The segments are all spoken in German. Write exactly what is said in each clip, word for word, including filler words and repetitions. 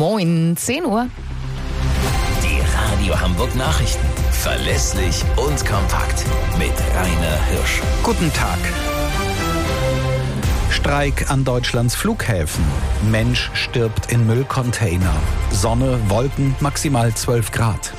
Moin, zehn Uhr. Die Radio Hamburg Nachrichten. Verlässlich und kompakt. Mit Rainer Hirsch. Guten Tag. Streik an Deutschlands Flughäfen. Mensch stirbt in Müllcontainer. Sonne, Wolken, maximal zwölf Grad.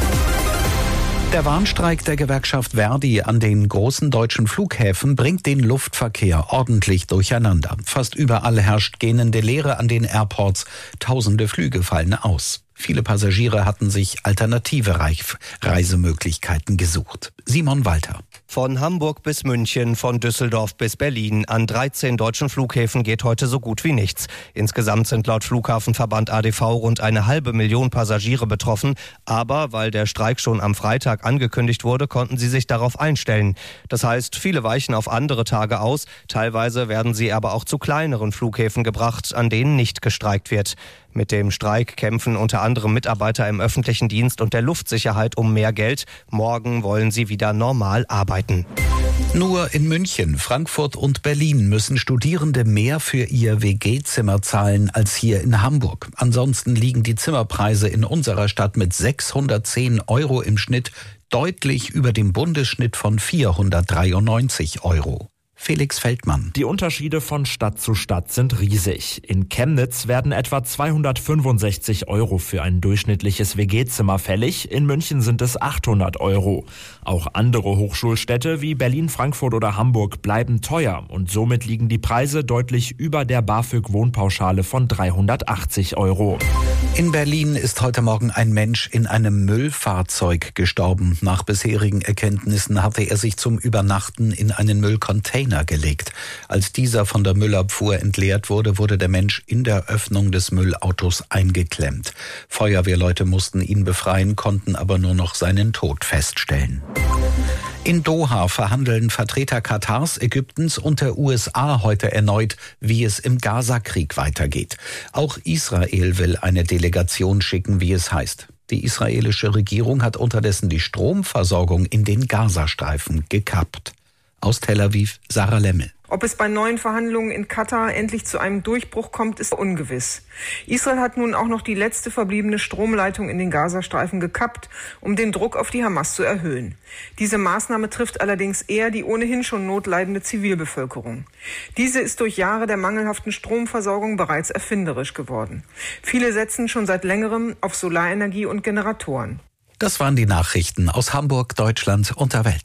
Der Warnstreik der Gewerkschaft Verdi an den großen deutschen Flughäfen bringt den Luftverkehr ordentlich durcheinander. Fast überall herrscht gähnende Leere an den Airports. Tausende Flüge fallen aus. Viele Passagiere hatten sich alternative Reisemöglichkeiten gesucht. Simon Walter. Von Hamburg bis München, von Düsseldorf bis Berlin. An dreizehn deutschen Flughäfen geht heute so gut wie nichts. Insgesamt sind laut Flughafenverband A D V rund eine halbe Million Passagiere betroffen. Aber weil der Streik schon am Freitag angekündigt wurde, konnten sie sich darauf einstellen. Das heißt, viele weichen auf andere Tage aus. Teilweise werden sie aber auch zu kleineren Flughäfen gebracht, an denen nicht gestreikt wird. Mit dem Streik kämpfen unter anderem Mitarbeiter im öffentlichen Dienst und der Luftsicherheit um mehr Geld. Morgen wollen sie wieder normal arbeiten. Nur in München, Frankfurt und Berlin müssen Studierende mehr für ihr W G-Zimmer zahlen als hier in Hamburg. Ansonsten liegen die Zimmerpreise in unserer Stadt mit sechshundertzehn Euro im Schnitt deutlich über dem Bundesschnitt von vierhundertdreiundneunzig Euro. Felix Feldmann. Die Unterschiede von Stadt zu Stadt sind riesig. In Chemnitz werden etwa zweihundertfünfundsechzig Euro für ein durchschnittliches W G-Zimmer fällig. In München sind es achthundert Euro. Auch andere Hochschulstädte wie Berlin, Frankfurt oder Hamburg bleiben teuer. Und somit liegen die Preise deutlich über der BAföG-Wohnpauschale von dreihundertachtzig Euro. In Berlin ist heute Morgen ein Mensch in einem Müllfahrzeug gestorben. Nach bisherigen Erkenntnissen hatte er sich zum Übernachten in einen Müllcontainer gelegt. Als dieser von der Müllabfuhr entleert wurde, wurde der Mensch in der Öffnung des Müllautos eingeklemmt. Feuerwehrleute mussten ihn befreien, konnten aber nur noch seinen Tod feststellen. In Doha verhandeln Vertreter Katars, Ägyptens und der U S A heute erneut, wie es im Gaza-Krieg weitergeht. Auch Israel will eine Delegation schicken, wie es heißt. Die israelische Regierung hat unterdessen die Stromversorgung in den Gazastreifen gekappt. Aus Tel Aviv, Sarah Lemmel. Ob es bei neuen Verhandlungen in Katar endlich zu einem Durchbruch kommt, ist ungewiss. Israel hat nun auch noch die letzte verbliebene Stromleitung in den Gazastreifen gekappt, um den Druck auf die Hamas zu erhöhen. Diese Maßnahme trifft allerdings eher die ohnehin schon notleidende Zivilbevölkerung. Diese ist durch Jahre der mangelhaften Stromversorgung bereits erfinderisch geworden. Viele setzen schon seit längerem auf Solarenergie und Generatoren. Das waren die Nachrichten aus Hamburg, Deutschland und der Welt.